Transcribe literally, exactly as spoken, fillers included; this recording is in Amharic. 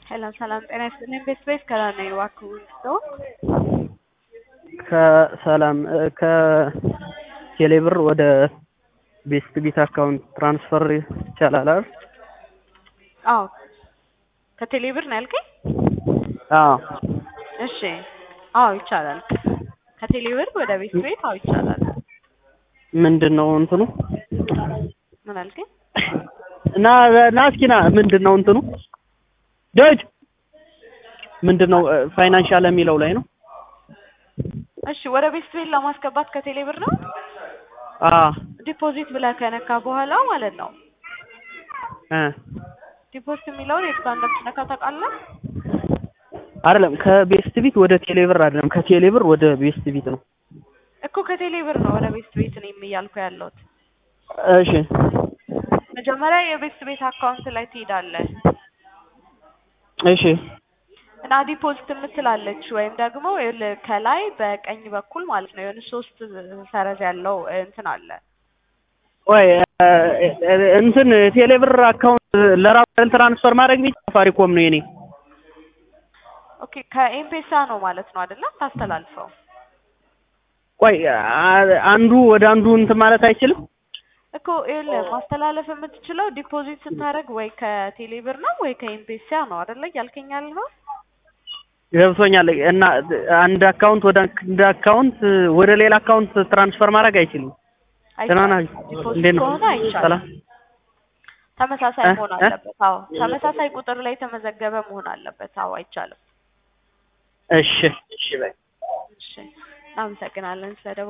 ሰላም ሰላም ጤና ይስጥልኝ ቤተሰብ ከላና ይዋኩ ነው ከሰላም ከቴሌብር ወደ ቤስት ቢት አካውንት ትራንስፈር ይቻላል አይደል? አዎ ከቴሌብር ነው ያልከኝ? አዎ እሺ አዎ ይቻላል። ከቴሌብር ወደ ቤስት ቤት አዎ ይቻላል። ምንድነው እንትኑ? ምን አልከኝ? ና ናስኪና ምንድነው እንትኑ? ዳጅ ምንድነው ፋይናንሻል የሚለው ላይ ነው? እሺ ወደ ቤስት ቤት ለማስገባት ከቴሌብር ነው? አዎ ዲፖዚት ብለህ ከነካ በኋላ ማለት ነው። እ ዲፖዚት የሚለውን የት ጋር እንደምትነካ ታውቃለህ? አይደለም ከቤስት ቢት ወደ ቴሌብር አይደለም ከቴሌብር ወደ ቤስት ቢት ነው እኮ ከቴሌብር ነው ወደ ቤስት ቤት ነው የሚያልኩ ያለሁት። እሺ መጀመሪያ የቤስት ቤት አካውንት ላይ ትሄዳለህ። እሺ እና ዲፖዚት የምትላለች ወይም ደግሞ ከላይ በቀኝ በኩል ማለት ነው የሆነ ሶስት ሰረዝ ያለው እንትን አለ። ወይ እንትን ቴሌብር አካውንት ለራሱ ትራንስፈር ማድረግ ቢት ሳፋሪኮም ነው የኔ። ኦኬ ከኤምፔሳ ነው ማለት ነው አይደለም ታስተላልፈው? ቆይ አንዱ ወደ አንዱ እንትን ማለት አይችልም እኮ ኤል ማስተላለፍ የምትችለው ዲፖዚት ስታደርግ ወይ ከቴሌብር ነው ወይ ከኤምፔሳ ነው አይደለ ያልከኛል ነው? ገብቶኛል። እና አንድ አካውንት ወደ አንድ አካውንት ወደ ሌላ አካውንት ትራንስፈር ማድረግ አይችልም። ተናናይ ዲፖዚት ከሆነ አይቻልም። ተመሳሳይ መሆን አለበት። አዎ ተመሳሳይ ቁጥር ላይ ተመዘገበ መሆን አለበት። አዎ አይቻልም። እሺ እሺ በይ እሺ እናመሰግናለን ስለደወልክ።